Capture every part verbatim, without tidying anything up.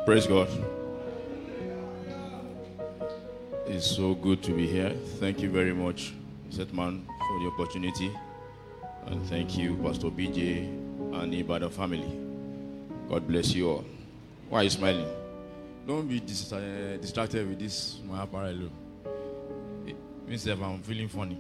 Praise God. It's so good to be here. Thank you very much, Setman, for the opportunity. And thank you, Pastor B J and the Ibadan family. God bless you all. Why are you smiling? Don't be dis- uh, distracted with this my apparel. It means if I'm feeling funny.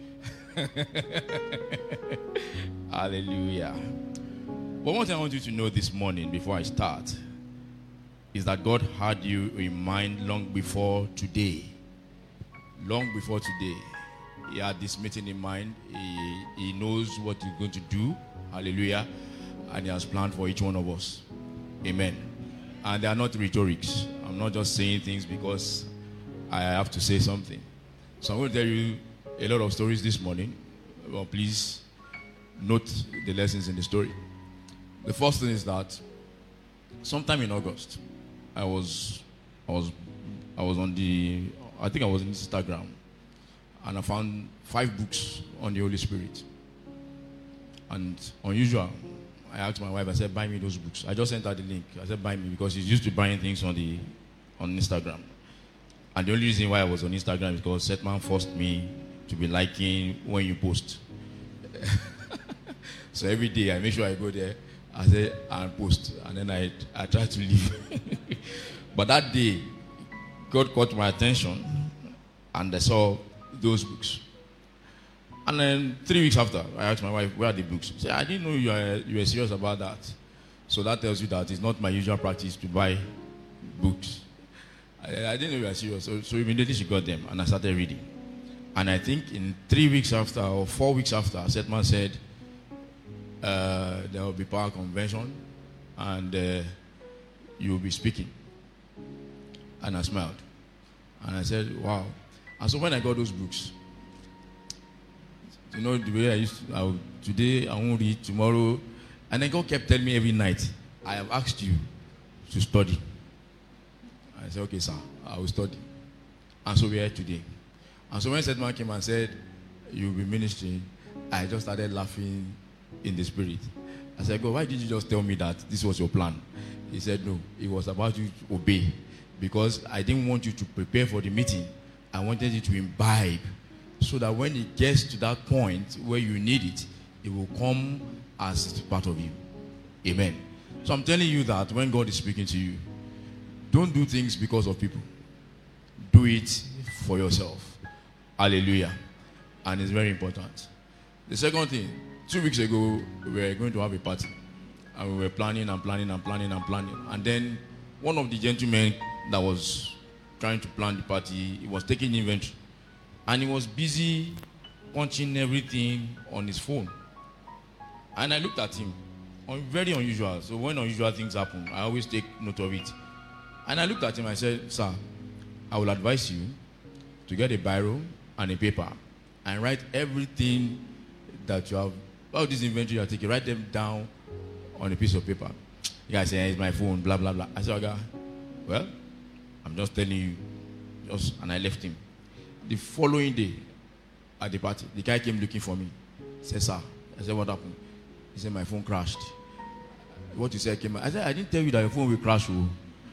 Hallelujah. But one thing I want you to know this morning before I start is that God had you in mind long before today. Long before today. He had this meeting in mind. He, he knows what he's going to do. Hallelujah. And he has planned for each one of us. Amen. And they are not rhetorics. I'm not just saying things because I have to say something. So I'm going to tell you a lot of stories this morning. Well, please note the lessons in the story. The first thing is that sometime in August, I was, I was, I was on the, I think I was on Instagram, and I found five books on the Holy Spirit. And unusual, I asked my wife, I said, buy me those books. I just sent her the link. I said, buy me, because she's used to buying things on the, on Instagram. And the only reason why I was on Instagram is because Setman forced me to be liking when you post. So every day I make sure I go there, I say, and post, and then I, I try to leave. But that day, God caught my attention, and I saw those books. And then three weeks after, I asked my wife, where are the books? She said, I didn't know you were, you were serious about that. So that tells you that it's not my usual practice to buy books. I, I didn't know you were serious. So, so immediately she got them, and I started reading. And I think in three weeks after, or four weeks after, Setman said, uh, there will be power convention, and uh, you will be speaking. And I smiled. And I said, wow. And so when I got those books, you know, the way I used to, I would, today I won't read, tomorrow. And then God kept telling me every night, I have asked you to study. I said, okay, sir, I will study. And so we are here today. And so when Setman came and said, you'll be ministering, I just started laughing in the spirit. I said, God, why did you just tell me that this was your plan? He said, no, it was about you to obey. Because I didn't want you to prepare for the meeting. I wanted you to imbibe, so that when it gets to that point where you need it, it will come as part of you. Amen. So I'm telling you that when God is speaking to you, don't do things because of people. Do it for yourself. Hallelujah. And it's very important. The second thing, two weeks ago, we were going to have a party. And we were planning and planning and planning and planning. And then one of the gentlemen that was trying to plan the party, he was taking inventory. And he was busy punching everything on his phone. And I looked at him. Very unusual. So when unusual things happen, I always take note of it. And I looked at him and I said, sir, I will advise you to get a biro and a paper and write everything that you have, all this inventory you are taking, write them down on a piece of paper. The guy said, it's my phone, blah, blah, blah. I said, okay, well, I'm just telling you. Just, and I left him. The following day, at the party, the guy came looking for me. He said, sir. I said, what happened? He said, my phone crashed. What you said came out. I said, I didn't tell you that your phone will crash. Oh.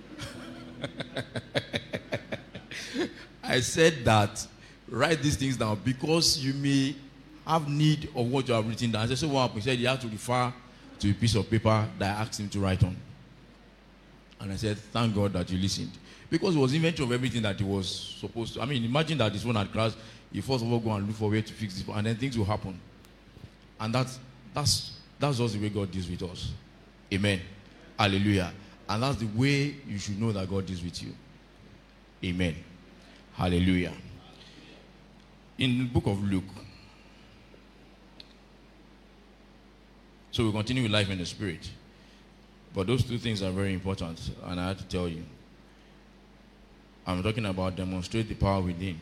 I said that, write these things down because you may have need of what you have written down. I said, so what happened? He said, you have to refer to a piece of paper that I asked him to write on. And I said, thank God that you listened. Because it was inventory of everything that he was supposed to. I mean, imagine that this one had crashed. You first of all go and look for a way to fix it, and then things will happen. And that's, that's, that's just the way God deals with us. Amen. Hallelujah. And that's the way you should know that God deals with you. Amen. Hallelujah. In the book of Luke, so we continue with life in the spirit. But those two things are very important, and I have to tell you. I'm talking about demonstrate the power within.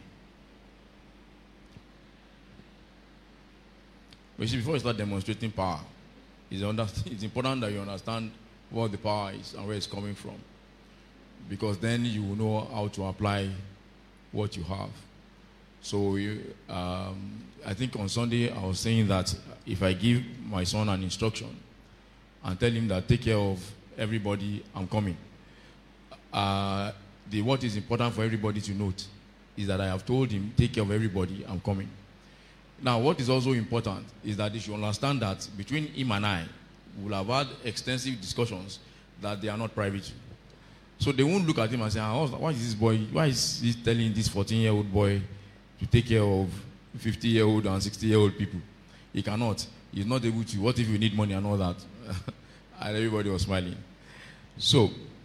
But you see, before you start demonstrating power, it's, under, it's important that you understand what the power is and where it's coming from. Because then you will know how to apply what you have. So um, I think on Sunday I was saying that if I give my son an instruction and tell him that take care of everybody, I'm coming. uh, the what is important for everybody to note is that I have told him, take care of everybody, I'm coming. Now, what is also important is that they should understand that between him and I, we will have had extensive discussions that they are not private. So they won't look at him and say, oh, why is this boy, why is he telling this fourteen-year-old boy to take care of fifty-year-old and sixty-year-old people? He cannot. He's not able to. What if you need money and all that? And everybody was smiling. So,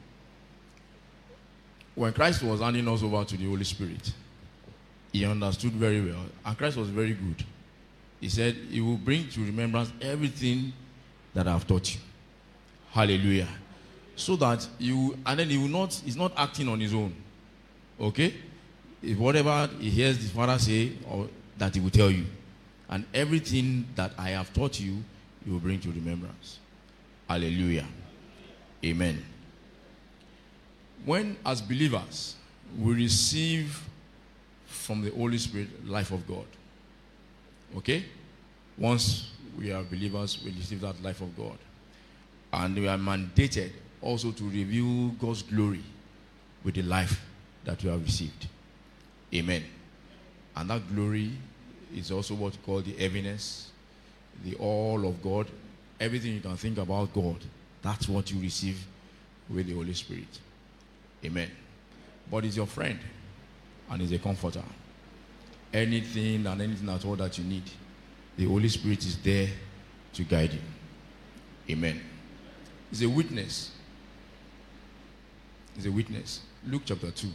when Christ was handing us over to the Holy Spirit, he understood very well. And Christ was very good. He said, he will bring to remembrance everything that I have taught you. Hallelujah. So that you, and then he will not, he's not acting on his own. Okay? If whatever he hears the Father say, or that he will tell you. And everything that I have taught you, he will bring to remembrance. Hallelujah. Amen. When, as believers, we receive from the Holy Spirit life of God. Okay? Once we are believers, we receive that life of God. And we are mandated also to reveal God's glory with the life that we have received. Amen. And that glory is also what we call the heaviness, the all of God. Everything you can think about God, that's what you receive with the Holy Spirit. Amen. But he's your friend and he's a comforter. Anything and anything at all that you need, the Holy Spirit is there to guide you. Amen. He's a witness. He's a witness. Luke chapter two.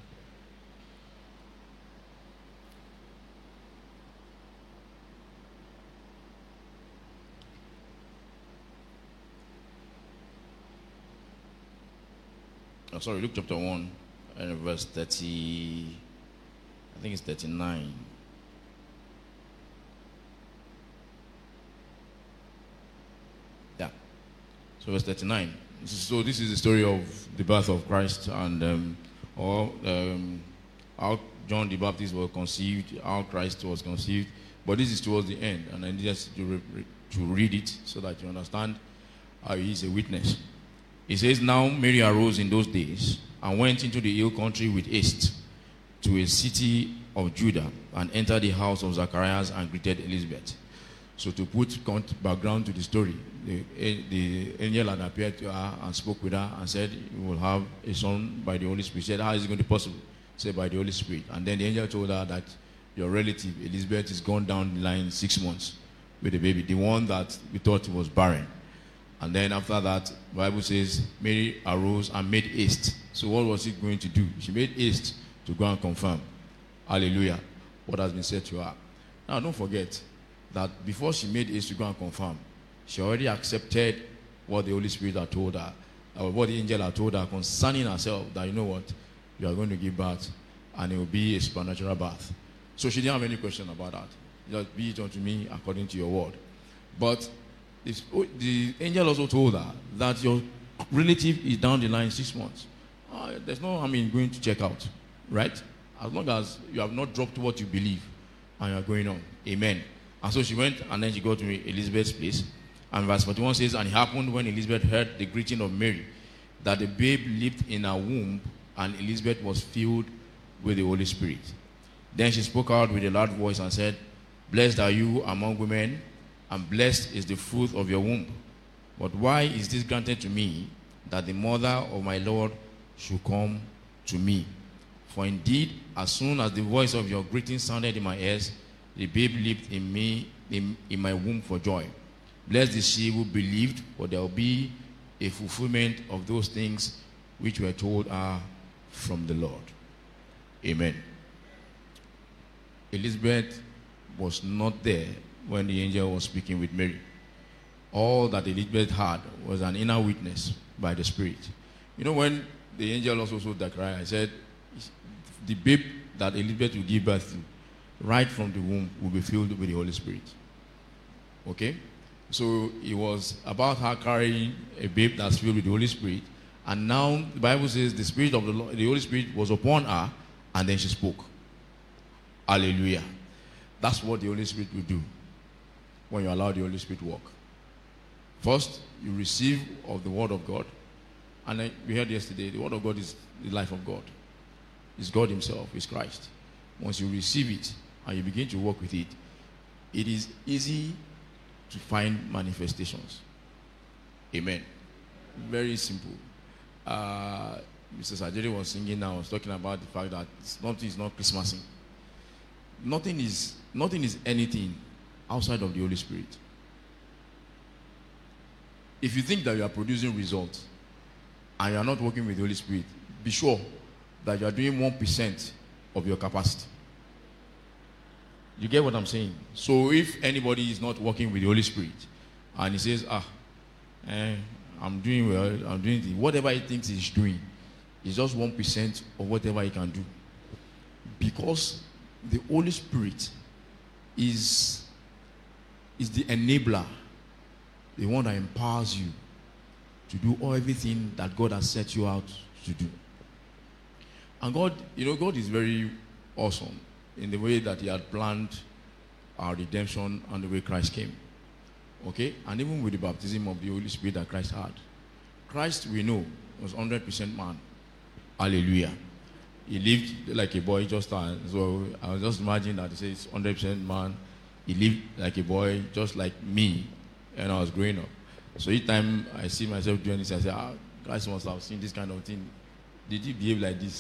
Oh, sorry, Luke chapter one and verse thirty, I think it's thirty-nine. Yeah. So verse thirty-nine. So this is the story of the birth of Christ and um, or um, how John the Baptist was conceived, how Christ was conceived. But this is towards the end, and I need us to, re- to read it so that you understand how he is a witness. It says, now Mary arose in those days and went into the hill country with haste to a city of Judah and entered the house of Zacharias and greeted Elizabeth. So to put background to the story, the, the angel had appeared to her and spoke with her and said, you will have a son by the Holy Spirit. She said, how is it going to be possible? She said, by the Holy Spirit. And then the angel told her that your relative, Elizabeth, is gone down the line six months with the baby, the one that we thought was barren. And then after that, the Bible says, Mary arose and made haste. So what was she going to do? She made haste to go and confirm. Hallelujah. What has been said to her. Now don't forget that before she made haste to go and confirm, she already accepted what the Holy Spirit had told her, or what the angel had told her concerning herself, that you know what, you are going to give birth, and it will be a supernatural birth. So she didn't have any question about that. Just be it unto me according to your word. But the angel also told her that your relative is down the line six months. Uh, there's no harm in going to check out, right? As long as you have not dropped what you believe and you are going on. Amen. And so she went and then she got to Elizabeth's place. And verse forty-one says, and it happened when Elizabeth heard the greeting of Mary, that the babe leaped in her womb, and Elizabeth was filled with the Holy Spirit. Then she spoke out with a loud voice and said, blessed are you among women, and blessed is the fruit of your womb. But why is this granted to me, that the mother of my Lord should come to me? For indeed, as soon as the voice of your greeting sounded in my ears, the babe leaped in me, in, in my womb for joy. Blessed is she who believed, for there will be a fulfillment of those things which were told her from the Lord. Amen. Elizabeth was not there when the angel was speaking with Mary. All that Elizabeth had was an inner witness by the Spirit. You know, when the angel also told Zechariah, I said, the babe that Elizabeth will give birth to, right from the womb, will be filled with the Holy Spirit. Okay? So it was about her carrying a babe that's filled with the Holy Spirit. And now the Bible says the Spirit of the Lord, the Holy Spirit was upon her, and then she spoke. Hallelujah. That's what the Holy Spirit will do when you allow the Holy Spirit to work. First, you receive of the Word of God, And I, we heard yesterday, the word of God is the life of God. It's God himself, it's Christ. Once you receive it and you begin to work with it, it is easy to find manifestations. Amen. Very simple. Uh, Mister Sajiri was singing now, was talking about the fact that nothing is not Christmasing. Nothing is, nothing is anything outside of the Holy Spirit. If you think that you are producing results and you are not working with the Holy Spirit, be sure that you are doing one percent of your capacity. You get what I'm saying? So if anybody is not working with the Holy Spirit and he says, ah, eh, I'm doing well, I'm doing the, whatever he thinks he's doing, it's just one percent of whatever he can do. Because the Holy Spirit is, is the enabler, the one that empowers you to do all everything that God has set you out to do. And God, you know, God is very awesome in the way that he had planned our redemption and the way Christ came. Okay? And even with the baptism of the Holy Spirit that Christ had. Christ, we know, was one hundred percent man. Hallelujah. He lived like a boy just as, so I was just imagining that he says one hundred percent man. He lived like a boy just like me when I was growing up. So each time I see myself doing this, I say, ah, Christ must have seen this kind of thing. Did he behave like this?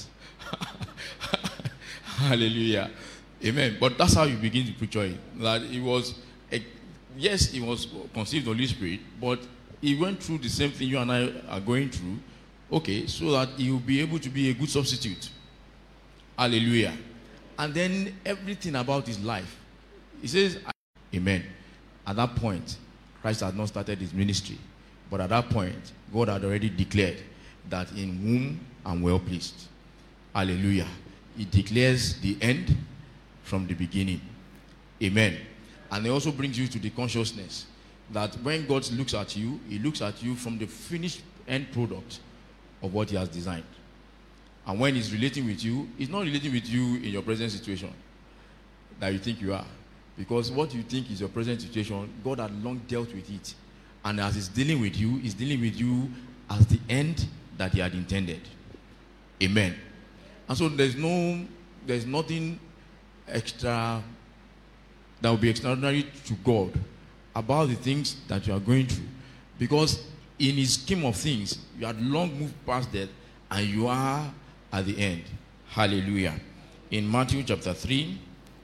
Hallelujah. Amen. But that's how you begin to picture it. That it was, a, yes, he was conceived of the Holy Spirit, but he went through the same thing you and I are going through, okay, so that he will be able to be a good substitute. Hallelujah. And then everything about his life, he says, amen. At that point, Christ had not started his ministry, but at that point, God had already declared that in whom I'm well pleased. Hallelujah. He declares the end from the beginning. Amen. And it also brings you to the consciousness that when God looks at you, he looks at you from the finished end product of what he has designed. And when he's relating with you, he's not relating with you in your present situation that you think you are. Because what you think is your present situation, God had long dealt with it. And as he's dealing with you, he's dealing with you as the end that he had intended. Amen. And so there's no, there's nothing extra that will be extraordinary to God about the things that you are going through. Because in his scheme of things, you had long moved past that and you are at the end. Hallelujah. In Matthew chapter three,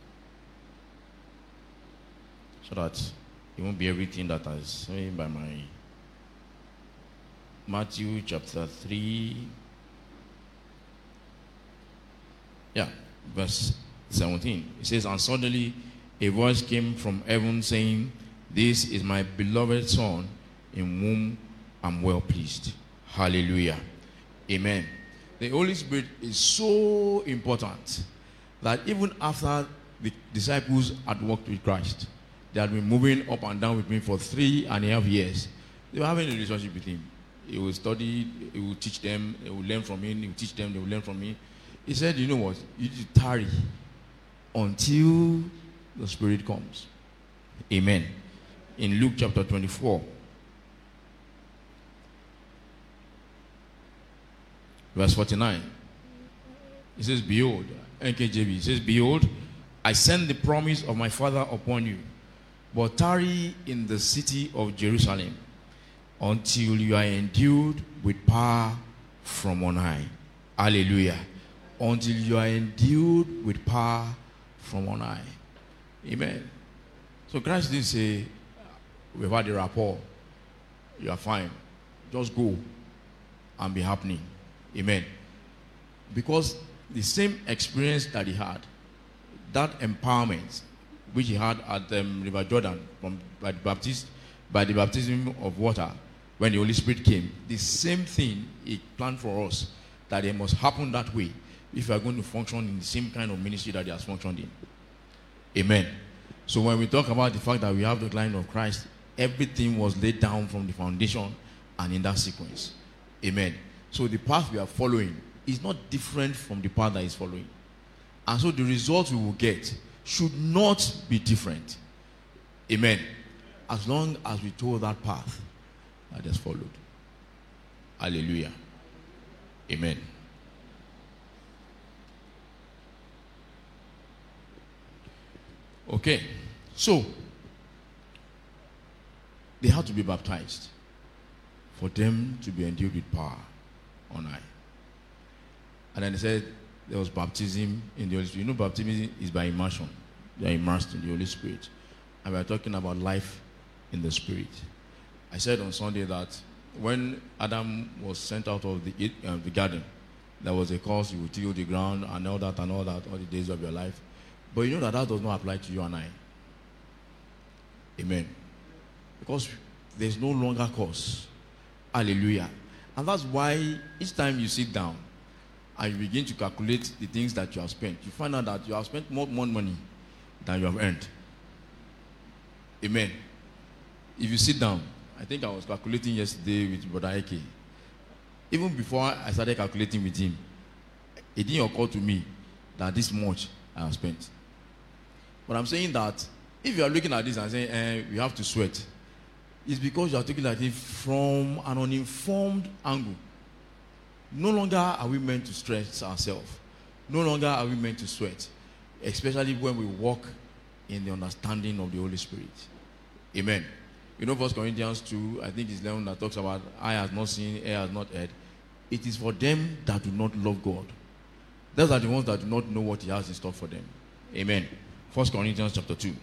so that it won't be everything that I say by my Matthew chapter three. Yeah, verse seventeen. It says, and suddenly a voice came from heaven saying, this is my beloved Son, in whom I'm well pleased. Hallelujah. Amen. The Holy Spirit is so important that even after the disciples had walked with Christ, they had been moving up and down with him for three and a half years. They were having a relationship with him. He will study, he will teach them, they will learn from him, he will teach them, they will learn from him. He said, you know what, you need to tarry until the Spirit comes. Amen. In Luke chapter twenty-four, verse forty-nine, it says, behold, N K J V, it says, behold, I send the promise of my Father upon you, but tarry in the city of Jerusalem until you are endued with power from on high. Hallelujah. Until you are endued with power from on high. Amen. So Christ didn't say, we've had a rapport, you are fine, just go and be happening. Amen. Because the same experience that he had, that empowerment which he had at um, River Jordan from by the, Baptist, by the baptism of water, when the Holy Spirit came, the same thing he planned for us, that it must happen that way if we are going to function in the same kind of ministry that he has functioned in. Amen. So when we talk about the fact that we have the line of Christ, everything was laid down from the foundation and in that sequence. Amen. So the path we are following is not different from the path that is following. And so the results we will get should not be different. Amen. As long as we told that path that is followed. Hallelujah. Amen. Okay, so they had to be baptized for them to be endued with power on high. And then they said there was baptism in the Holy Spirit. You know, baptism is by immersion. They are immersed in the Holy Spirit. And we are talking about life in the Spirit. I said on Sunday that when Adam was sent out of the, uh, the garden, there was a cause you would till the ground and all that and all that, all the days of your life. But you know that that does not apply to you and I. Amen. Because there's no longer cause. Hallelujah. And that's why each time you sit down and you begin to calculate the things that you have spent, you find out that you have spent more, more money than you have earned. Amen. If you sit down, I think I was calculating yesterday with Brother Ike. Even before I started calculating with him, it didn't occur to me that this much I have spent. But I'm saying that if you are looking at this and saying, eh, we have to sweat, it's because you are looking at it from an uninformed angle. No longer are we meant to stress ourselves. No longer are we meant to sweat, especially when we walk in the understanding of the Holy Spirit. Amen. You know, First Corinthians two, I think it's eleven that talks about eye has not seen, ear has not heard. It is for them that do not love God. Those are the ones that do not know what He has in store for them. Amen. First Corinthians chapter two.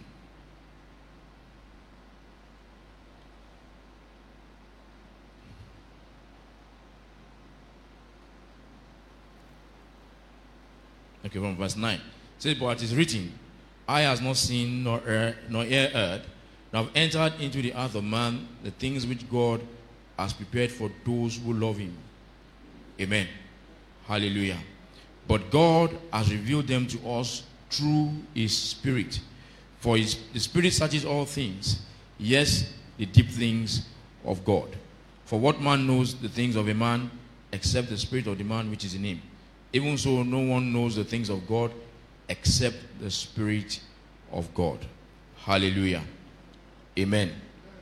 Okay, from verse nine. It says, but it is written, eye has not seen, nor ear, nor ear heard, nor have entered into the heart of man the things which God has prepared for those who love Him. Amen. Hallelujah. But God has revealed them to us through His Spirit. For his, the Spirit searches all things, yes, the deep things of God. For what man knows the things of a man, except the spirit of the man which is in him? Even so, no one knows the things of God, except the Spirit of God. Hallelujah. Amen.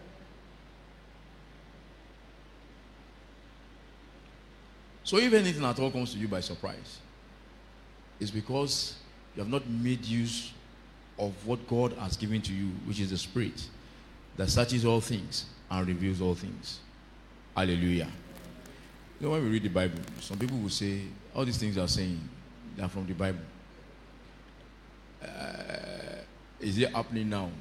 So if anything at all comes to you by surprise, it's because you have not made use of what God has given to you, which is the Spirit that searches all things and reveals all things. Hallelujah. You know, when we read the Bible, some people will say, all these things are saying, they are from the Bible. Uh, is it happening now?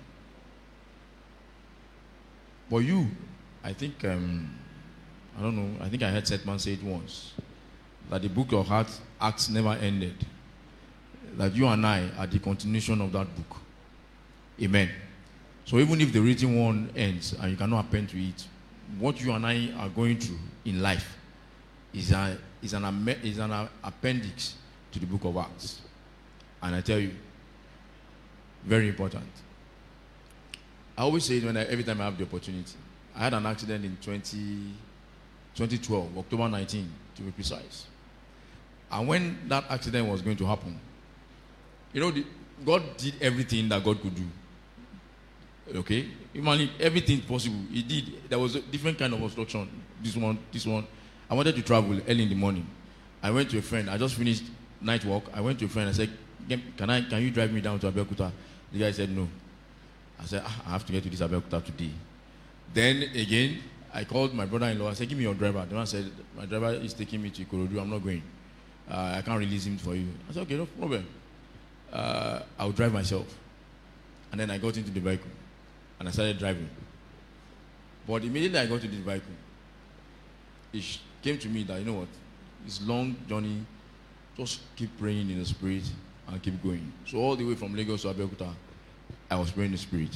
But you, I think, um, I don't know, I think I heard Setman say it once, that the book of Acts never ended. That you and I are the continuation of that book. Amen. So even if the written one ends and you cannot append to it, what you and I are going through in life is, a, is, an, is an appendix to the book of Acts. And I tell you, very important. I always say it when I, every time I have the opportunity. I had an accident in twenty twelve, October nineteenth, to be precise. And when that accident was going to happen, you know, the, God did everything that God could do. Okay? Humanly, everything possible. He did. There was a different kind of obstruction. This one, this one. I wanted to travel early in the morning. I went to a friend. I just finished night walk. I went to a friend. I said, can I, can you drive me down to Abeokuta? The guy said, no. I said, ah, I have to get to this Abeokuta today. Then again, I called my brother-in-law. I said, give me your driver. The man said, my driver is taking me to Ikorodu. I'm not going. Uh, I can't release him for you. I said, okay, no problem. Uh, I'll drive myself. And then I got into the vehicle. And I started driving. But immediately I got to the vehicle, it came to me that, you know what, this long journey, just keep praying in the Spirit and keep going. So all the way from Lagos to Abeokuta, I was praying in the Spirit.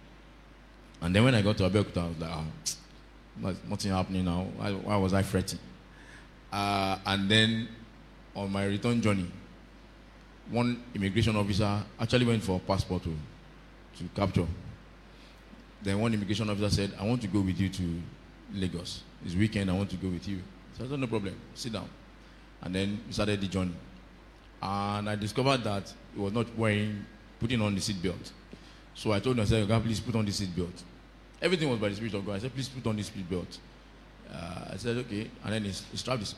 And then when I got to Abeokuta, I was like, ah, nothing happening now. Why, why was I fretting? Uh, and then on my return journey, one immigration officer actually went for a passport to, to capture. Then one immigration officer said, I want to go with you to Lagos. It's weekend, I want to go with you. So I said, no problem, sit down. And then we started the journey. And I discovered that he was not wearing, putting on the seat belt. So I told him, I said, God, please put on the seat belt. Everything was by the Spirit of God. I said, please put on the seat belt. Uh, I said, okay. And then he, he strapped his,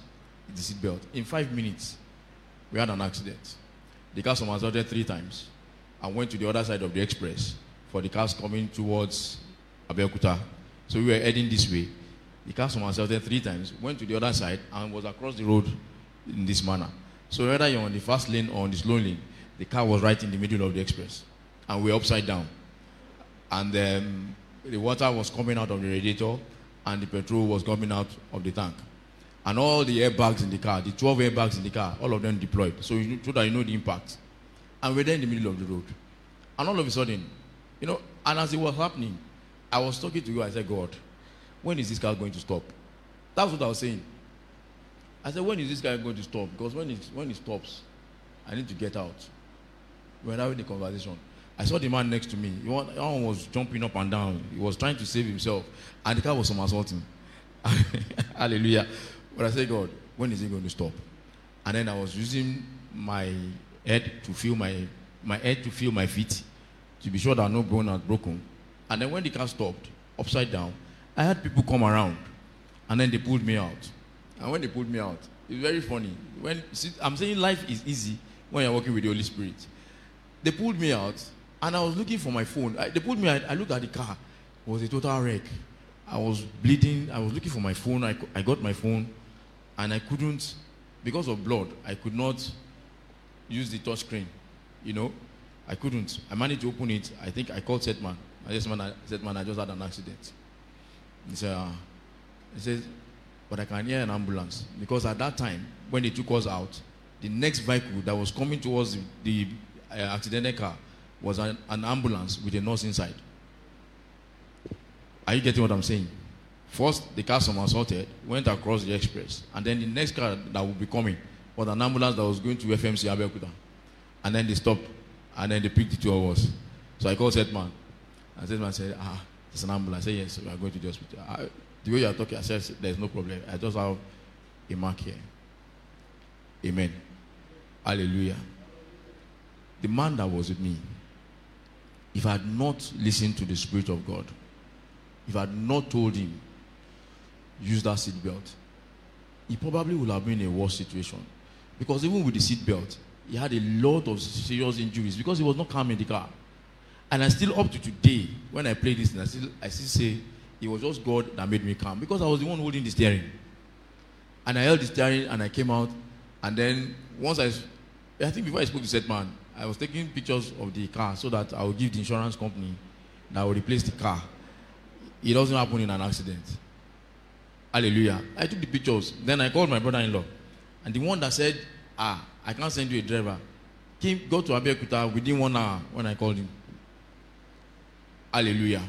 the seatbelt. In five minutes, we had an accident. The car somersaulted three times and went to the other side of the express for the cars coming towards Abeokuta. So we were heading this way. The car somersaulted three times, went to the other side, and was across the road in this manner. So whether you're on the fast lane or on the slow lane, the car was right in the middle of the express. And we were upside down. And um, the water was coming out of the radiator, and the petrol was coming out of the tank. And all the airbags in the car, the twelve airbags in the car, all of them deployed. So, you, so that you know the impact. And we're there in the middle of the road. And all of a sudden, you know, and as it was happening, I was talking to you. I said, God, when is this car going to stop? That's what I was saying. I said, when is this guy going to stop? Because when it, when it stops, I need to get out. We were having a conversation. I saw the man next to me. He one was jumping up and down. He was trying to save himself. And the car was somersaulting. Hallelujah. But I said, God, when is it going to stop? And then I was using my head to feel my, my head to feel my feet, to be sure that no bone had broken. And then when the car stopped, upside down, I had people come around. And then they pulled me out. And when they pulled me out, it's very funny. When see, I'm saying life is easy when you're working with the Holy Spirit. They pulled me out, and I was looking for my phone. I, they pulled me out. I looked at the car. It was a total wreck. I was bleeding. I was looking for my phone. I, I got my phone, and I couldn't, because of blood, I could not use the touch screen. You know, I couldn't. I managed to open it. I think I called Setman. I just man, I said, man, I just had an accident. He said, uh, he says, but I can hear an ambulance. Because at that time, when they took us out, the next vehicle that was coming towards the, the uh, accidental car was an, an ambulance with a nurse inside. Are you getting what I'm saying? First, the car somersaulted, went across the express, and then the next car that would be coming was an ambulance that was going to F M C Abeokuta. And then they stopped, and then they picked the two of us. So I called Setman. And Setman said, ah, it's an ambulance. I said, yes, we are going to the hospital. I, the way you are talking, I said, there's no problem. I just have a mark here. Amen. Hallelujah. The man that was with me, if I had not listened to the Spirit of God, if I had not told him, use that seatbelt, he probably would have been in a worse situation. Because even with the seatbelt, he had a lot of serious injuries because he was not calm in the car. And I still, up to today, when I play this, I still, I still say, it was just God that made me calm. Because I was the one holding the steering. And I held the steering and I came out. And then, once I, I think before I spoke to Setman, I was taking pictures of the car so that I would give the insurance company that will replace the car. It doesn't happen in an accident. Hallelujah. I took the pictures. Then I called my brother-in-law. And the one that said, ah, I can't send you a driver, came, got to Abeokuta within one hour when I called him. Hallelujah.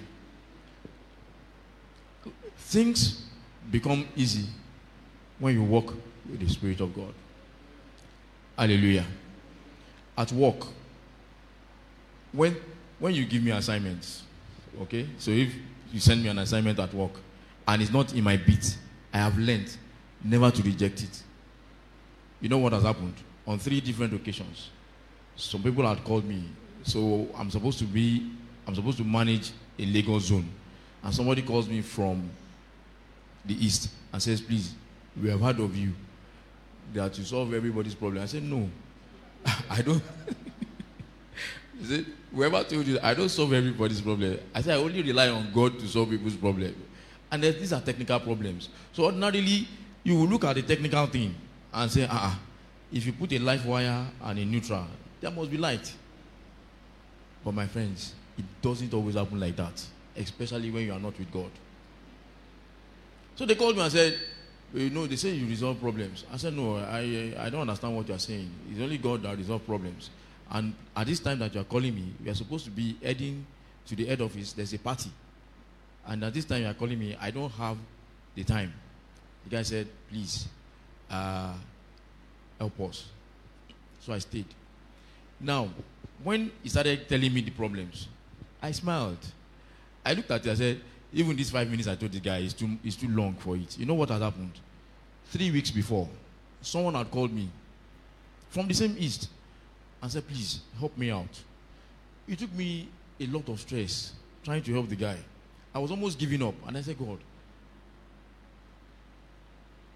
Things become easy when you walk with the Spirit of God. Hallelujah. At work, when when you give me assignments, okay, so if you send me an assignment at work and it's not in my beat, I have learned never to reject it. You know what has happened? On three different occasions, some people had called me, so I'm supposed to be, I'm supposed to manage a Lagos zone, and somebody calls me from the east and says, please, we have heard of you, that you solve everybody's problem. I said, no, I don't. He said, whoever told you, I don't solve everybody's problem. I said, I only rely on God to solve people's problems. And these are technical problems. So ordinarily, you will look at the technical thing and say, ah, uh-uh, if you put a live wire and a neutral, there must be light. But my friends, it doesn't always happen like that, especially when you are not with God. So they called me and said, you know, they say you resolve problems. I said, no, I I don't understand what you are saying. It's only God that resolves problems. And at this time that you are calling me, we are supposed to be heading to the head office. There's a party. And at this time you are calling me, I don't have the time. The guy said, please, uh, help us. So I stayed. Now, when he started telling me the problems, I smiled. I looked at it, I said, even these five minutes I told the guy is too, is too long for it. You know what had happened? Three weeks before, someone had called me from the same east and said, please, help me out. It took me a lot of stress trying to help the guy. I was almost giving up. And I said, God,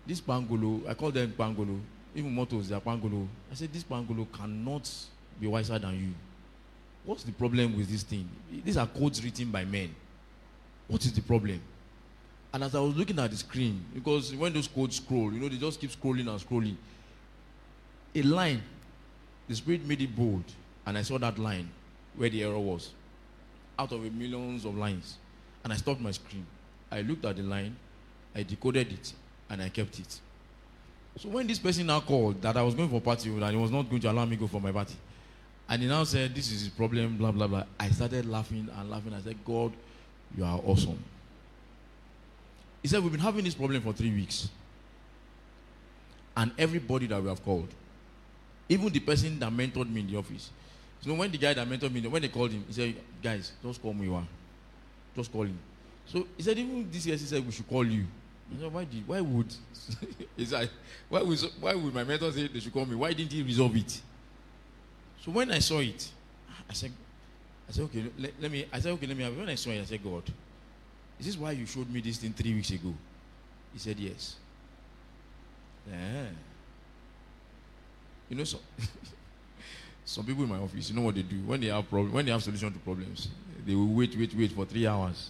this pangolo, I call them pangolo, even motors, they are pangolo. I said, this pangolo cannot be wiser than you. What's the problem with this thing? These are codes written by men. What is the problem? And as I was looking at the screen, because when those codes scroll, you know, they just keep scrolling and scrolling. A line, the Spirit made it bold, and I saw that line where the error was, out of a millions of lines. And I stopped my screen. I looked at the line, I decoded it, and I kept it. So when this person now called that I was going for a party and he was not going to allow me to go for my party, and he now said, this is his problem, blah, blah, blah, I started laughing and laughing. I said, God, you are awesome. He said, we've been having this problem for three weeks. And everybody that we have called, even the person that mentored me in the office. You know, when the guy that mentored me, when they called him, he said, guys, just call me one. Just call him. So he said, even this year, he said, we should call you. I said, why did, why would, he said, why would, why would my mentor say they should call me? Why didn't he resolve it? So when I saw it, I said, I said, okay, let, let me, I said, okay, let me have it. When I saw it, I said, God, is this why you showed me this thing three weeks ago? He said, yes. Yeah. You know, so some people in my office, you know what they do? When they have problem, when they have solution to problems, they will wait, wait, wait for three hours.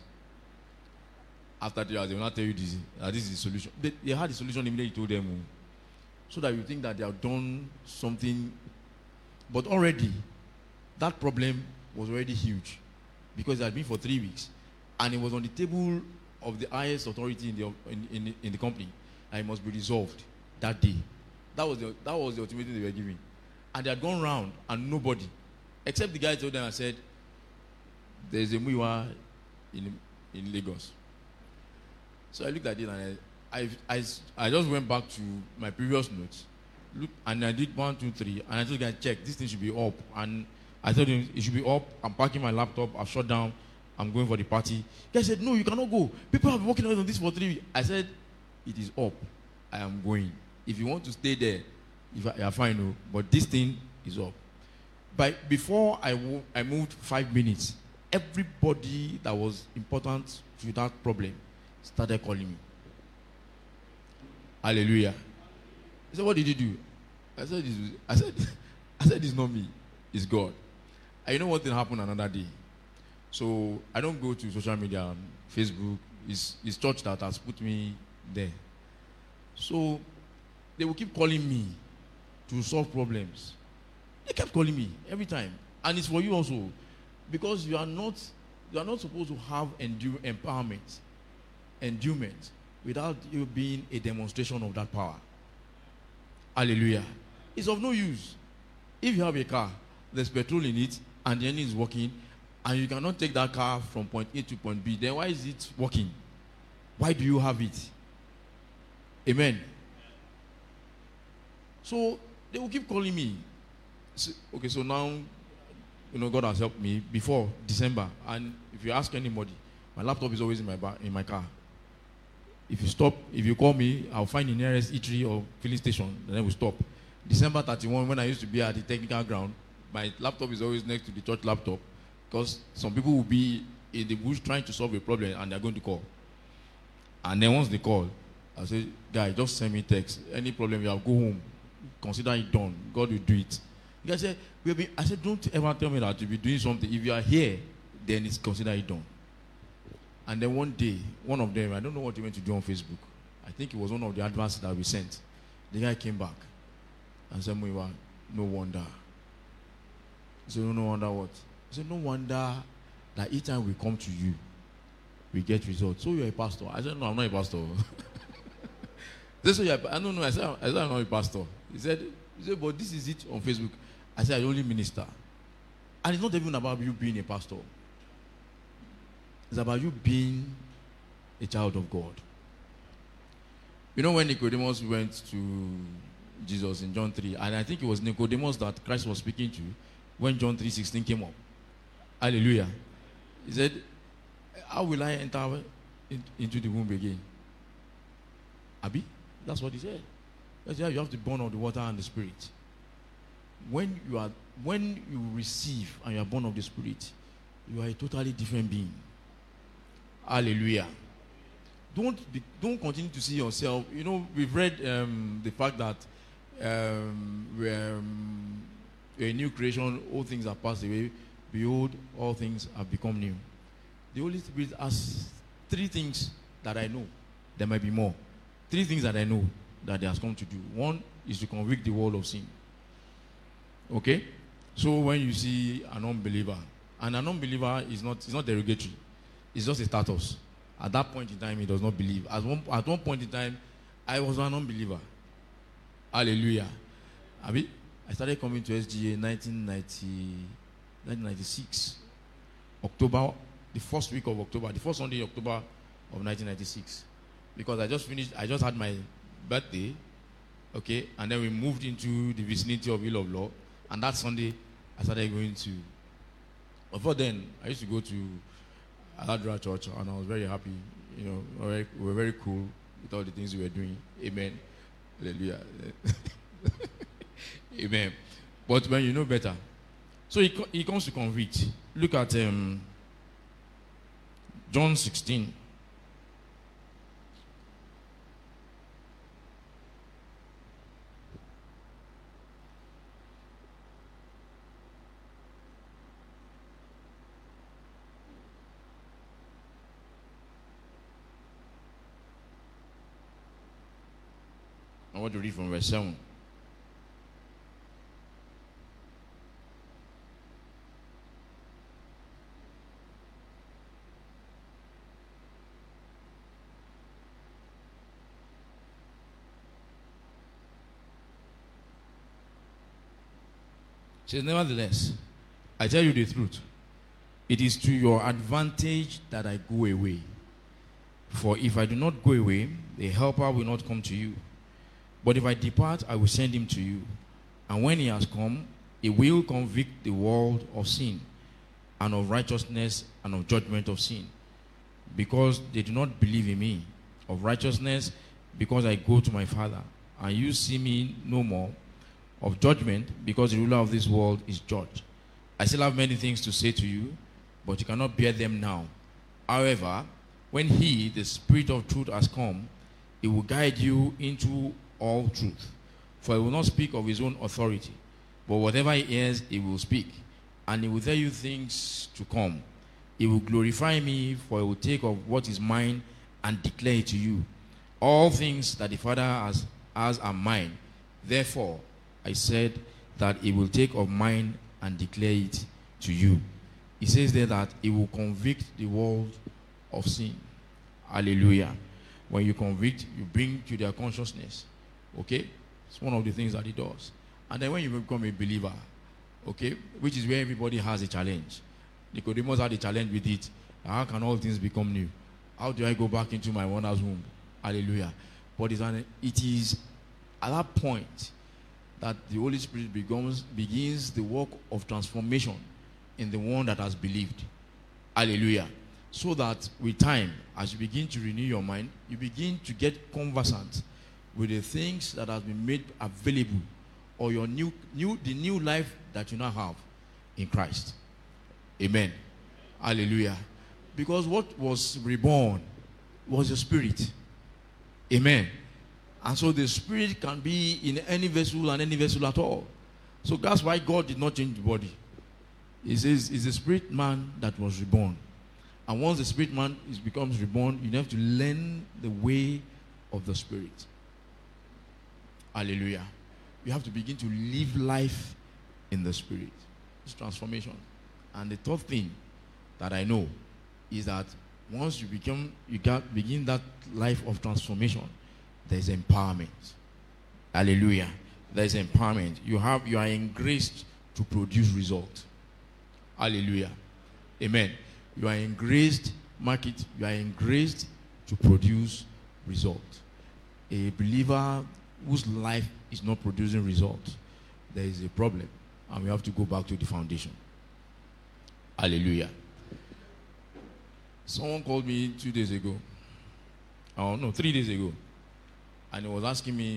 After three hours, they will not tell you this. Uh, this is the solution. They, they had the solution immediately told them, oh, so that you think that they have done something. But already, that problem was already huge because it had been for three weeks, and it was on the table of the highest authority in the in, in, in the company, and it must be resolved that day. That was the that was the ultimatum they were giving, and they had gone round, and nobody, except the guy told them and said, "There's a Muiwa in in Lagos." So I looked at it and I I I, I just went back to my previous notes, look, and I did one, two, three, and I told the guy, check, this thing should be up, and I told him it should be up. I'm packing my laptop. I've shut down. I'm going for the party. The guy said, no, you cannot go. People have been working on this for three weeks. I said, it is up. I am going. If you want to stay there, if I, you are fine, no. But this thing is up. But before I, wo- I moved five minutes, everybody that was important to that problem started calling me. Hallelujah. He said, what did you do? I said, this, I said, I said, it's not me. It's God. And you know what thing happened another day? So I don't go to social media, Facebook. It's, it's church that has put me there. So they will keep calling me to solve problems. They kept calling me every time. And it's for you also. Because you are not, you are not supposed to have endu- empowerment, endowment, without you being a demonstration of that power. Hallelujah. It's of no use. If you have a car, there's petrol in it, and the engine is working, and you cannot take that car from point A to point B, then why is it working? Why do you have it? Amen. So they will keep calling me. So, okay, so now, you know, God has helped me before December, and if you ask anybody, my laptop is always in my ba- in my car. If you stop, if you call me, I'll find the nearest eatery or filling station, and then we'll stop. December thirty-first, when I used to be at the technical ground, my laptop is always next to the church laptop, because some people will be in the bush trying to solve a problem and they're going to call. And then once they call, I say, guy, just send me text. Any problem you have, go home. Consider it done. God will do it. The guy said, we'll be, I said, don't ever tell me that you'll be doing something. If you are here, then it's considered it done. And then one day, one of them, I don't know what he went to do on Facebook. I think it was one of the adverts that we sent. The guy came back and said, Muiwa, no wonder. I said, no wonder what? I said, no wonder that each time we come to you, we get results. So you're a pastor. I said, no, I'm not a pastor. This is I don't know. I said, I said, I'm not a pastor. He said, he said, but this is it on Facebook. I said, I only minister. And it's not even about you being a pastor. It's about you being a child of God. You know when Nicodemus went to Jesus in John three, and I think it was Nicodemus that Christ was speaking to when John three sixteen came up. Hallelujah. He said, how will I enter in, into the womb again? Abi? That's what he said. That's why you have to born of the water and the spirit. When you are when you receive and you are born of the spirit, you are a totally different being. Hallelujah. don't be, don't continue to see yourself. You know, we've read um, the fact that um, we're, um, we're a new creation. All things are passed away. Behold, all things have become new. The Holy Spirit has three things that I know. There might be more. Three things that I know that He has come to do. One is to convict the world of sin. Okay? So when you see an unbeliever, and an unbeliever is not, it's not derogatory. It's just a status. At that point in time, he does not believe. At one, at one point in time, I was an unbeliever. Hallelujah. I mean, I started coming to S G A in nineteen ninety-six. October, the first week of October, the first Sunday in October of nineteen ninety-six. Because I just finished, I just had my birthday, okay, and then we moved into the vicinity of Hill of Law, and that Sunday, I started going to, before then, I used to go to Aladra Church, and I was very happy, you know, we were very cool with all the things we were doing. Amen. Hallelujah. Amen. But when you know better, so he, he comes to convict. Look at um, John sixteen. I want to read from verse seven. It says, nevertheless, I tell you the truth. It is to your advantage that I go away. For if I do not go away, the helper will not come to you. But if I depart, I will send him to you. And when he has come, he will convict the world of sin, and of righteousness, and of judgment of sin. Because they do not believe in me. Of righteousness, because I go to my Father, and you see me no more. Of judgment, because the ruler of this world is judged. I still have many things to say to you, but you cannot bear them now. However, when he, the Spirit of truth, has come, he will guide you into all truth. For he will not speak of his own authority, but whatever he hears, he will speak. And he will tell you things to come. He will glorify me, for he will take of what is mine and declare it to you. All things that the Father has, has are mine. Therefore, I said that he will take of mine and declare it to you. He says there that he will convict the world of sin. Hallelujah. When you convict, you bring to their consciousness. Okay? It's one of the things that he does. And then when you become a believer, okay, which is where everybody has a challenge. Nicodemus had a challenge with it. How can all things become new? How do I go back into my mother's womb? Hallelujah. But it's an, it is at that point that the Holy Spirit becomes, begins the work of transformation in the one that has believed. Hallelujah. So that with time, as you begin to renew your mind, you begin to get conversant with the things that have been made available, or your new, new, the new life that you now have in Christ. Amen. Hallelujah. Because what was reborn was the Spirit. Amen. And so the Spirit can be in any vessel and any vessel at all. So that's why God did not change the body. He says it's the Spirit man that was reborn. And once the Spirit man is, becomes reborn, you have to learn the way of the Spirit. Hallelujah. You have to begin to live life in the Spirit. It's transformation. And the third thing that I know is that once you become, you got, begin that life of transformation, there is empowerment. Hallelujah. There is empowerment. You have, you are engraced to produce results. Hallelujah. Amen. You are engraced, mark it, you are engraced to produce results. A believer whose life is not producing results, there is a problem. And we have to go back to the foundation. Hallelujah. Someone called me two days ago. Oh, no, three days ago. And he was asking me,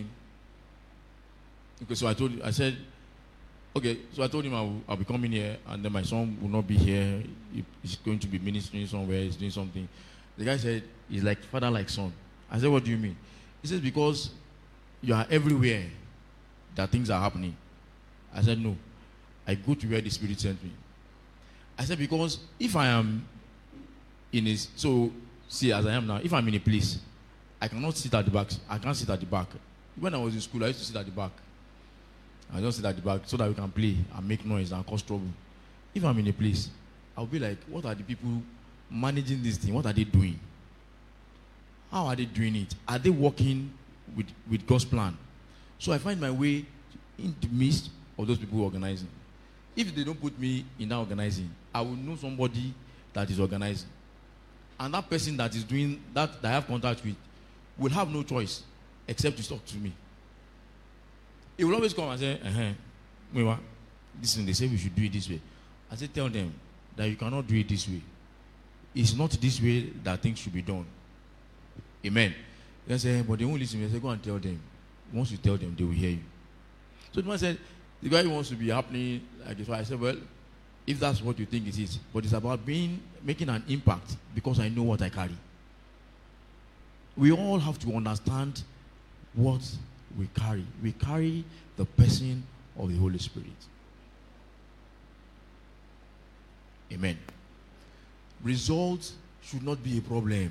okay, so I told I said, okay, so I told him I'll, I'll be coming here, and then my son will not be here. He, he's going to be ministering somewhere, he's doing something. The guy said, he's like father, like son. I said, what do you mean? He says, because you are everywhere that things are happening. I said, no. I go to where the Spirit sent me. I said, because if I am in a, so see as I am now, if I'm in a place, I cannot sit at the back. I can't sit at the back. When I was in school, I used to sit at the back. I just sit at the back so that we can play and make noise and cause trouble. If I'm in a place, I'll be like, what are the people managing this thing? What are they doing? How are they doing it? Are they working with, with God's plan? So I find my way in the midst of those people organizing. If they don't put me in that organizing, I will know somebody that is organizing. And that person that is doing that, that I have contact with, will have no choice except to talk to me. He will always come and say, uh-huh, listen, they say we should do it this way. I say, tell them that you cannot do it this way. It's not this way that things should be done. Amen. They say, but they won't listen. I say, go and tell them. Once you tell them, they will hear you. So the man said, the guy wants to be happening like this. I said, well, if that's what you think it is, but it's about being, making an impact because I know what I carry. We all have to understand what we carry. We carry the person of the Holy Spirit. Amen. Results should not be a problem.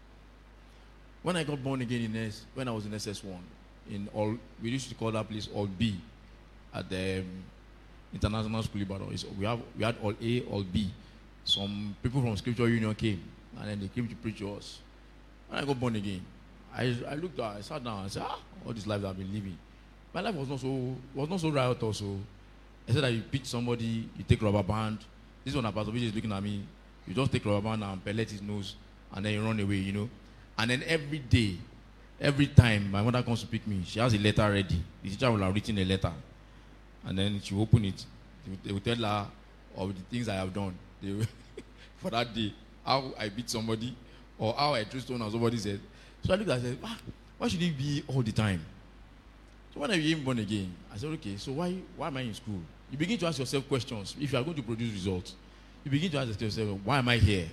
When I got born again in S, when I was in S S one, in all, we used to call that place All B at the um, International School Ibadan. We have we had All A, All B. Some people from Scripture Union came, and then they came to preach to us. When I got born again, I I looked at, I sat down and said, ah, all this life I've been living. My life was not so was not so right also. I said that you pitch somebody, you take rubber band. This one, Pastor Vijay is looking at me. You just take rubber band and pellet his nose, and then you run away, you know. And then every day, every time my mother comes to pick me, she has a letter ready. The teacher will have written a letter, and then she will open it. They will tell her of the things I have done they will for that day, how I beat somebody, or how I threw stone on somebody's head. So I looked at and said, ah, why should it be all the time? So when I became born again, I said, okay, so why why am I in school? You begin to ask yourself questions. If you are going to produce results, you begin to ask yourself, why am I here?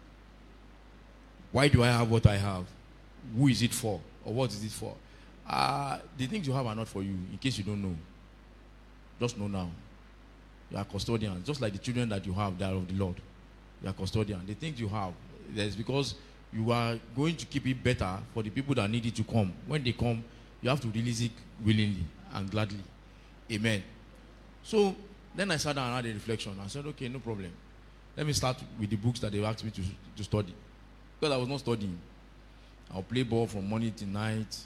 Why do I have what I have? Who is it for? Or what is it for? Uh, the things you have are not for you, in case you don't know. Just know now. You are custodian. Just like the children that you have, they are of the Lord. You are custodian. The things you have, that's because you are going to keep it better for the people that need it to come. When they come, you have to release it willingly and gladly. Amen. So then I sat down and had a reflection. I said, okay, no problem. Let me start with the books that they asked me to, to study. Because I was not studying. I'll play ball from morning to night.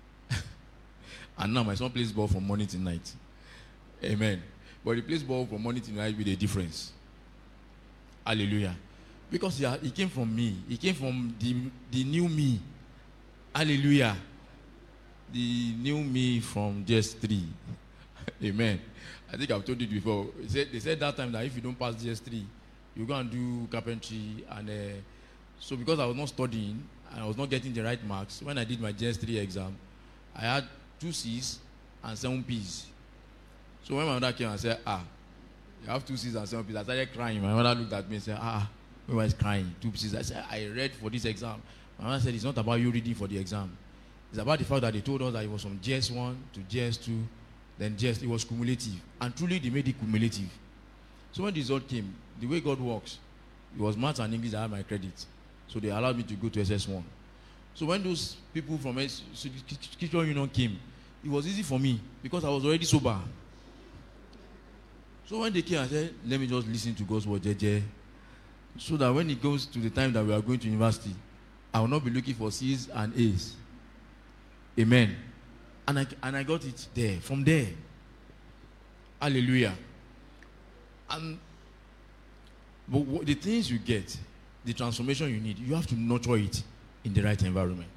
And now my son plays ball from morning to night. Amen. But he plays ball from morning to night with a difference. Hallelujah. Because he, he came from me. He came from the, the new me. Hallelujah. The new me from G S three. Amen. I think I've told you before. They said, they said that time that if you don't pass G S three, you go and do carpentry. And uh, so because I was not studying, and I was not getting the right marks, when I did my G S three exam, I had two C's and seven P's. So when my mother came and said, ah, you have two C's and seven P's, I started crying. My mother looked at me and said, ah, why was crying? Two C's. I said, I read for this exam. My mother said, it's not about you reading for the exam. It's about the fact that they told us that it was from G S one to G S two, then G S, it was cumulative. And truly, they made it cumulative. So when the result came, the way God works, it was maths and English that had my credit. So they allowed me to go to S S one. So when those people from Scripture Union came, it was easy for me because I was already sober. So when they came, I said, let me just listen to God's word, J J, so that when it goes to the time that we are going to university, I will not be looking for C's and A's. Amen. And I, and I got it there, from there. Hallelujah. And but what, the things you get, the transformation you need, you have to nurture it in the right environment.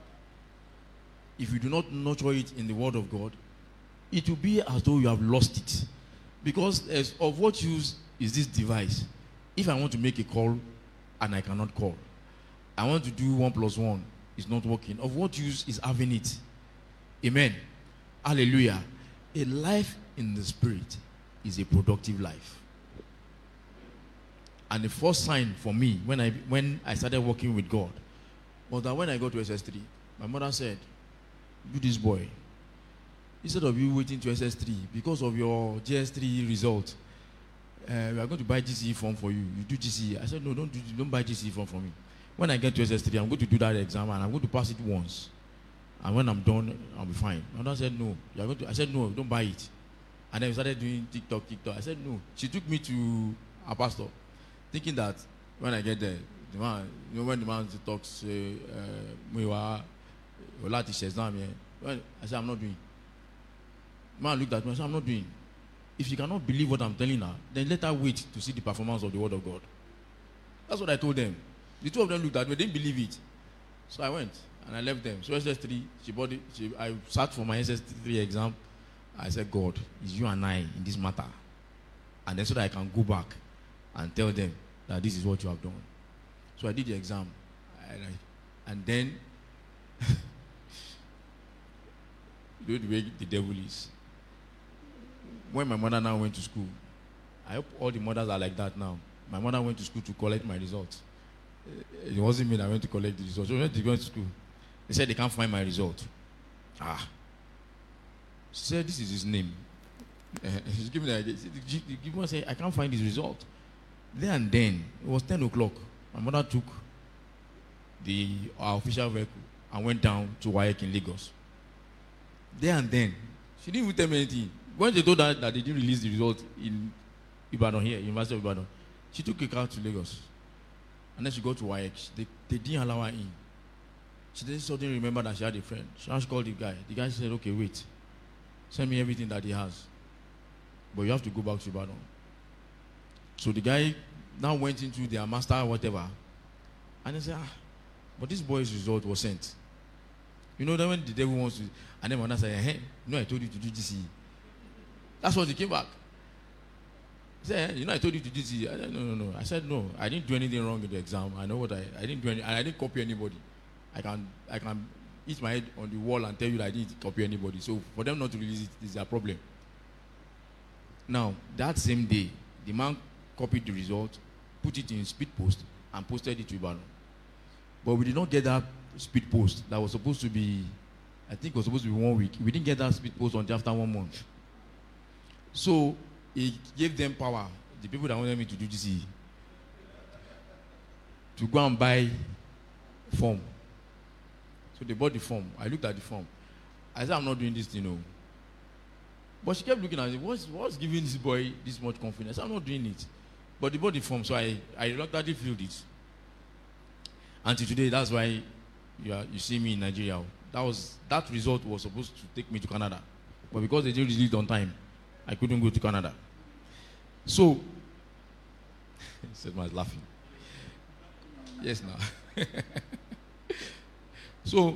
If you do not nurture it in the Word of God, it will be as though you have lost it. Because as of what use is this device? If I want to make a call and I cannot call, I want to do one plus one, it's not working. Of what use is having it? Amen. Hallelujah. A life in the Spirit is a productive life. And the first sign for me when I when I started working with God was that when I got to S S three, my mother said, "You this boy, instead of you waiting to S S three because of your G S three result, uh, we are going to buy G C E form for you. You do G C E." I said, "No, don't do, don't buy G C E form for me. When I get to S S three, I'm going to do that exam and I'm going to pass it once. And when I'm done, I'll be fine." My mother said, "No, you are going to." I said, "No, don't buy it." And then we started doing TikTok, TikTok. I said, "No." She took me to a pastor, thinking that when I get there, the man, you know, when the man talks, we were, when I said, "I'm not doing." The man looked at me and said, "I'm not doing." If you cannot believe what I'm telling her, then let her wait to see the performance of the word of God. That's what I told them. The two of them looked at me, they didn't believe it. So I went and I left them. So S S three, she bought it. She, I sat for my S S three exam. I said, "God, it's you and I in this matter." And then so that I can go back and tell them that this is what you have done. So I did the exam. And, I, and then, you know the way the devil is. When my mother now went to school, I hope all the mothers are like that now. My mother went to school to collect my results. It wasn't me that went to collect the results. She went to go to school. They said they can't find my result. Ah. She said, "This is his name." Uh, she gave me the idea. She gave me say, "I can't find his result." There and then, it was ten o'clock. My mother took the our official vehicle and went down to W A E C in Lagos. There and then, she didn't even tell me anything. When they told her that they didn't release the result in Ibadan here, University of Ibadan, she took a car to Lagos. And then she got to W A E C. They, they didn't allow her in. She then suddenly remembered that she had a friend. She asked called the guy. The guy said, "Okay, wait. Send me everything that he has. But you have to go back to Ibadan." So the guy now went into their master whatever. And they said, "Ah, but this boy's result was sent." You know that when the devil wants to, and then one said, "Hey, you know I told you to do G C E." That's what he came back. He said, "You know I told you to do G C E." I said, "No, no, no." I said, "No, I didn't do anything wrong in the exam. I know what I, I didn't do any, and I didn't copy anybody. I can, I can hit my head on the wall and tell you that I didn't copy anybody. So for them not to release it is their problem." Now, that same day, the man copied the result, put it in speed post, and posted it to Ibadan. But we did not get that speed post that was supposed to be, I think it was supposed to be one week. We didn't get that speed post until after one month. So he gave them power, the people that wanted me to do G C E, to go and buy form. So they bought the form. I looked at the form. I said, "I'm not doing this thing, no." But she kept looking at it. What's, what's giving this boy this much confidence? I'm not doing it. But they bought the form, so I, I reluctantly filled it. Until today, that's why you, are, you see me in Nigeria. That was that result was supposed to take me to Canada. But because they didn't release it on time, I couldn't go to Canada. So, Sedma is laughing. Yes, now. So,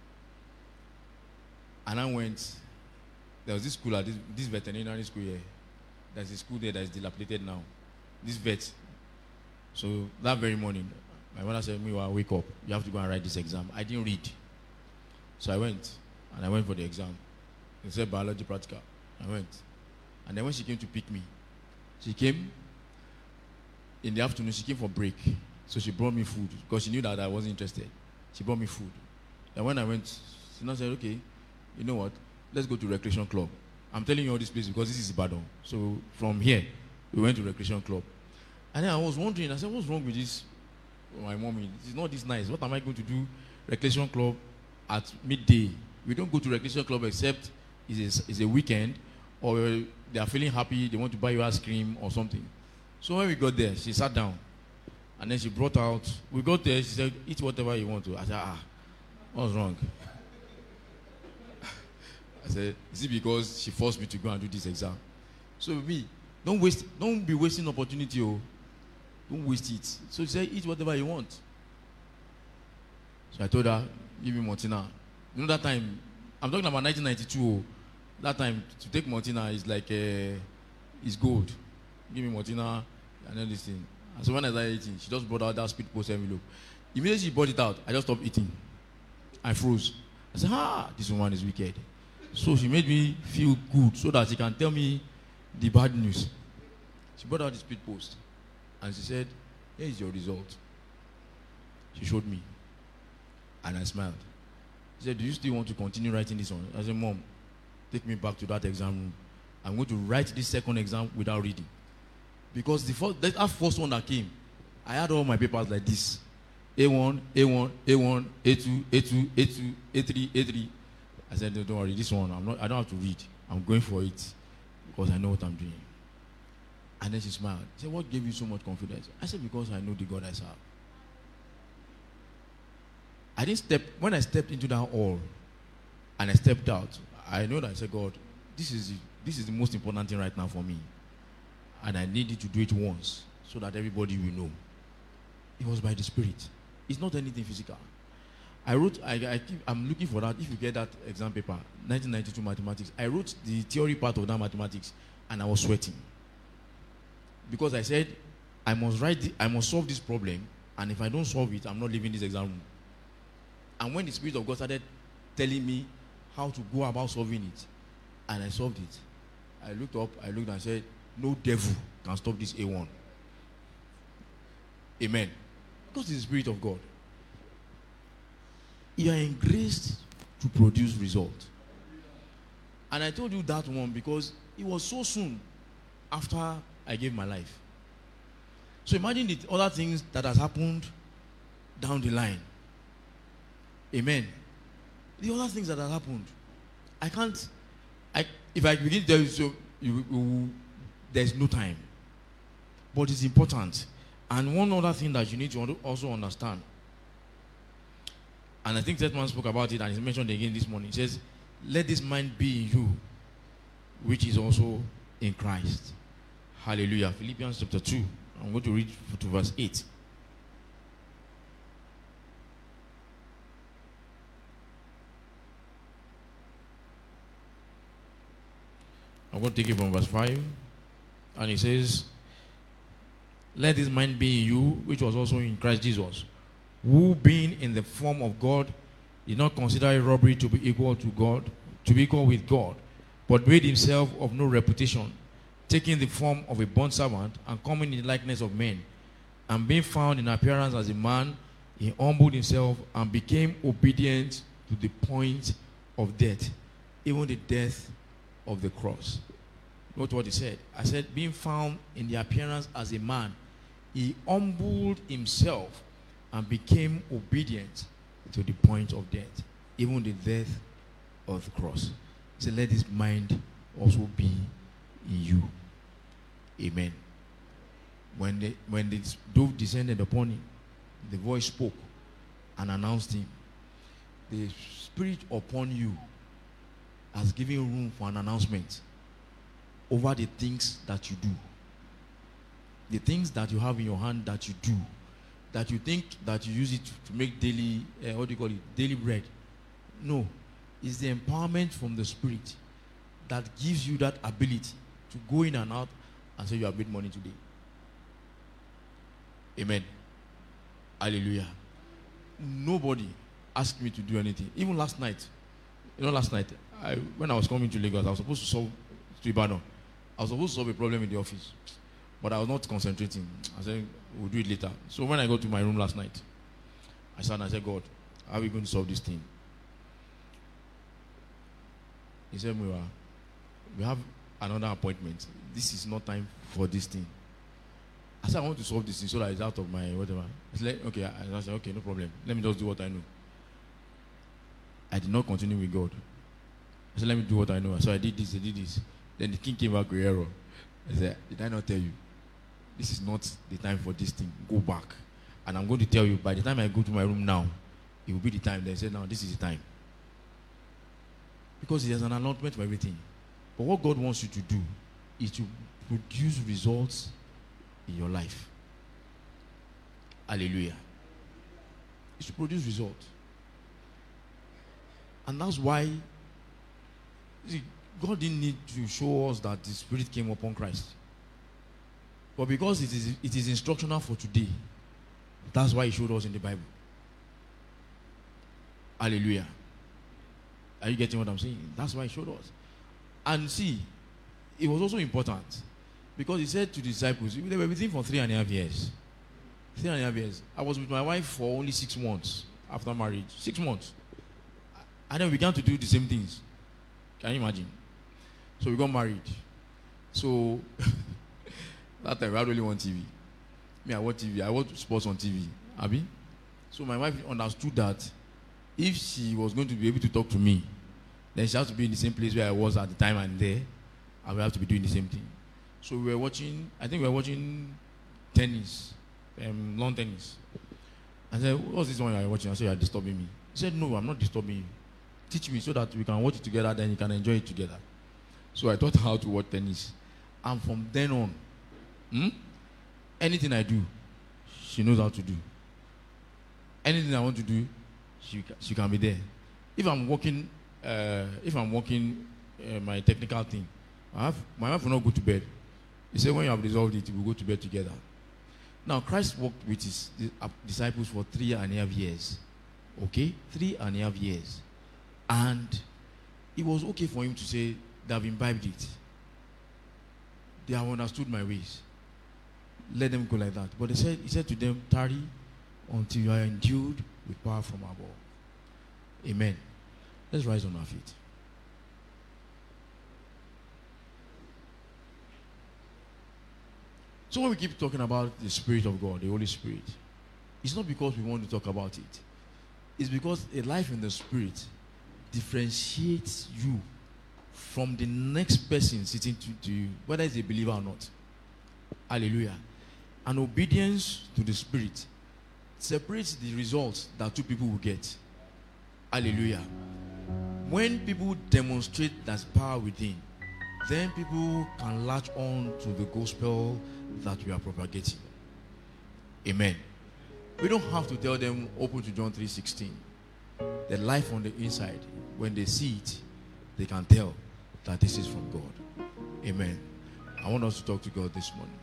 and I went. There was this school at this, this veterinary school here. There's a school there that is dilapidated now. This vet. So that very morning, my mother said, "Meanwhile, wake up. You have to go and write this exam." I didn't read. So I went, and I went for the exam. It said biology practical. I went. And then when she came to pick me, she came in the afternoon, she came for break. So she brought me food, because she knew that I wasn't interested. She brought me food. And when I went, she now said, "Okay, you know what? Let's go to recreation club." I'm telling you all this place because this is Ibadan. So from here, we went to recreation club. And then I was wondering, I said, "What's wrong with this?" My mommy, "It's not this nice. What am I going to do recreation club at midday? We don't go to recreation club except it's a, it's a weekend, or they are feeling happy, they want to buy you ice cream or something." So when we got there, she sat down. And then she brought out, we got there, she said, "Eat whatever you want to." I said, "Ah, what's wrong?" I said, "Is it because she forced me to go and do this exam?" So me, don't waste, don't be wasting opportunity, oh. Don't waste it. So she said, "Eat whatever you want." So I told her, "Give me Martina." You know that time, I'm talking about nineteen ninety-two. Oh. That time, to take Martina is like, uh, it's gold. Give me Martina and then this thing. And so when I started eating, she just brought out that speed post envelope. Immediately she brought it out, I just stopped eating. I froze. I said, "Ah, this woman is wicked." So she made me feel good so that she can tell me the bad news. She brought out the speed post and she said, Here is your result. She showed me. And I smiled. She said, do you still want to continue writing this one? I said, Mom, take me back to that exam room. I'm going to write this second exam without reading. Because the first, that first one that came, I had all my papers like this. A one, A one, A one, A two, A two, A two, A three, A three. I said, no, don't worry, this one, I'm not, I don't have to read. I'm going for it because I know what I'm doing. And then she smiled. She said, what gave you so much confidence? I said, because I know the God I serve. I didn't step, when I stepped into that hall and I stepped out, I know that I said, God, this is, the, this is the most important thing right now for me. And I need you to do it once so that everybody will know. It was by the Spirit. It's not anything physical. I wrote, I, I keep, I'm looking for that. If you get that exam paper, nineteen ninety-two mathematics, I wrote the theory part of that mathematics and I was sweating. Because I said, I must write, the, I must solve this problem, and if I don't solve it, I'm not leaving this exam room. And when the Spirit of God started telling me how to go about solving it, and I solved it, I looked up, I looked and said, no devil can stop this A one. Amen. Because it's the Spirit of God. You are engraced to produce result. And I told you that one because it was so soon after I gave my life. So imagine the other things that has happened down the line. Amen. The other things that have happened. I can't, I, if I begin to tell you, so you, you, there's no time. But it's important. And one other thing that you need to also understand, and I think that man spoke about it and he mentioned again this morning. He says, let this mind be in you, which is also in Christ. Hallelujah. Philippians chapter two. I'm going to read to verse eight. I'm going to take it from verse five. And he says, let this mind be in you, which was also in Christ Jesus, who being in the form of God, did not consider it robbery to be equal to God, to be equal with God, but made himself of no reputation, taking the form of a bondservant and coming in the likeness of men, and being found in appearance as a man, he humbled himself and became obedient to the point of death, even the death of the cross. Note what he said. I said, being found in the appearance as a man, he humbled himself and became obedient to the point of death, even the death of the cross. He said, let this mind also be in you. Amen. When the, when the dove descended upon him, the voice spoke and announced him. The Spirit upon you has given room for an announcement over the things that you do. The things that you have in your hand that you do, that you think that you use it to make daily, uh, what do you call it, daily bread. No. It's the empowerment from the Spirit that gives you that ability to go in and out and say you have made money today. Amen. Hallelujah. Nobody asked me to do anything. Even last night, you know, last night, I, when I was coming to Lagos, I was supposed to solve, to Ibadan, I was supposed to solve a problem in the office. But I was not concentrating. I said, we'll do it later. So when I got to my room last night, I sat and I said, God, how are we going to solve this thing? He said, we, are, we have another appointment. This is not time for this thing. I said, I want to solve this thing so that it's out of my whatever. I said, okay. I said, okay, no problem. Let me just do what I know. I did not continue with God. I said, let me do what I know. So I did this, I did this. Then the king came back with error. I said, did I not tell you? This is not the time for this thing. Go back. And I'm going to tell you, by the time I go to my room now, it will be the time. They said, now this is the time. Because there's an announcement for everything. But what God wants you to do is to produce results in your life. Hallelujah. It's to produce results. And that's why, see, God didn't need to show us that the Spirit came upon Christ. But because it is, it is instructional for today, that's why He showed us in the Bible. Hallelujah. Are you getting what I'm saying? That's why He showed us. And see, it was also important because He said to the disciples, they were with Him for three and a half years. Three and a half years. I was with my wife for only six months after marriage. Six months. And then we began to do the same things. Can you imagine? So we got married. So that time I really want T V. Me, I watch T V. I watch sports on T V. Abi? So my wife understood that if she was going to be able to talk to me, then she has to be in the same place where I was at the time and there. I will have to be doing the same thing. So we were watching, I think we were watching tennis, um, lawn tennis. I said, what's this one you are watching? I said, you are disturbing me. He said, no, I'm not disturbing you. Teach me so that we can watch it together, then you can enjoy it together. So I taught her how to watch tennis. And from then on, hmm, anything I do, she knows how to do. Anything I want to do, she, she can be there. If I'm working, uh, if I'm working uh, my technical thing, I have, my wife will not go to bed. He said, when you have resolved it, we'll go to bed together. Now, Christ walked with his disciples for three and a half years. Okay? Three and a half years. And it was okay for him to say, they have imbibed it. They have understood my ways. Let them go like that. But he said, he said to them, tarry until you are endued with power from above. Amen. Let's rise on our feet. So when we keep talking about the Spirit of God, the Holy Spirit, it's not because we want to talk about it. It's because a life in the Spirit differentiates you from the next person sitting to, to you, whether it's a believer or not. Hallelujah. And obedience to the Spirit separates the results that two people will get. Hallelujah. When people demonstrate there's power within, then people can latch on to the gospel that we are propagating. Amen. We don't have to tell them, open to John three sixteen. The life on the inside, when they see it, they can tell that this is from God. Amen. I want us to talk to God this morning.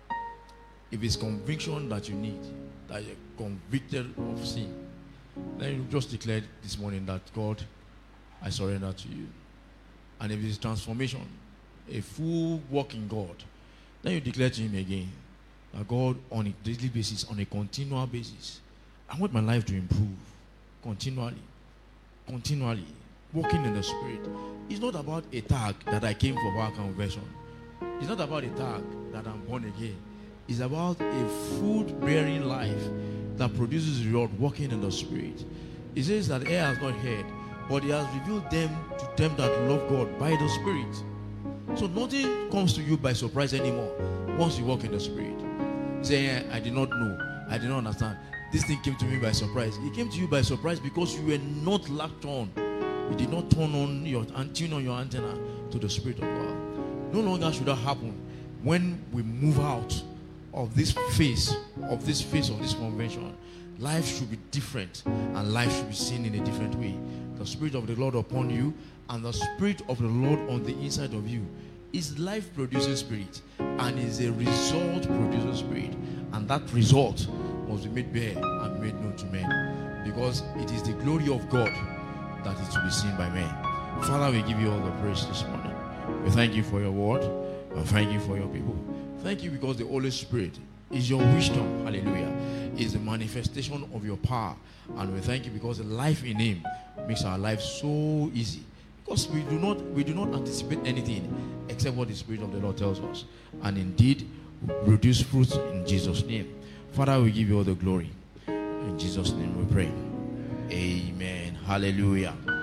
If it's conviction that you need, that you're convicted of sin, then you just declare this morning that, God, I surrender to you. And if it's transformation, a full walk in God, then you declare to him again that, God, on a daily basis, on a continual basis, I want my life to improve continually, continually, walking in the Spirit. It's not about a tag that I came for our conversion. It's not about a tag that I'm born again. It's about a fruit-bearing life that produces reward, walking in the Spirit. It says that ear has not heard, but he has revealed them to them that love God by the Spirit. So nothing comes to you by surprise anymore once you walk in the Spirit. Say, I did not know, I did not understand. This thing came to me by surprise. It came to you by surprise because you were not latched on. You did not turn on your tune on your antenna to the Spirit of God. No longer should that happen when we move out of this phase, of this phase of this convention. Life should be different, and life should be seen in a different way. The Spirit of the Lord upon you, and the Spirit of the Lord on the inside of you is life-producing spirit, and is a result-producing spirit, and that result must be made bare and made known to men, because it is the glory of God that is to be seen by men. Father, we give you all the praise this morning. We thank you for your word, and thank you for your people. Thank you because the Holy Spirit is your wisdom, hallelujah, is the manifestation of your power. And we thank you because the life in him makes our life so easy. Because we do not we do not anticipate anything except what the Spirit of the Lord tells us. And indeed, we produce fruits in Jesus' name. Father, we give you all the glory. In Jesus' name we pray. Amen. Hallelujah.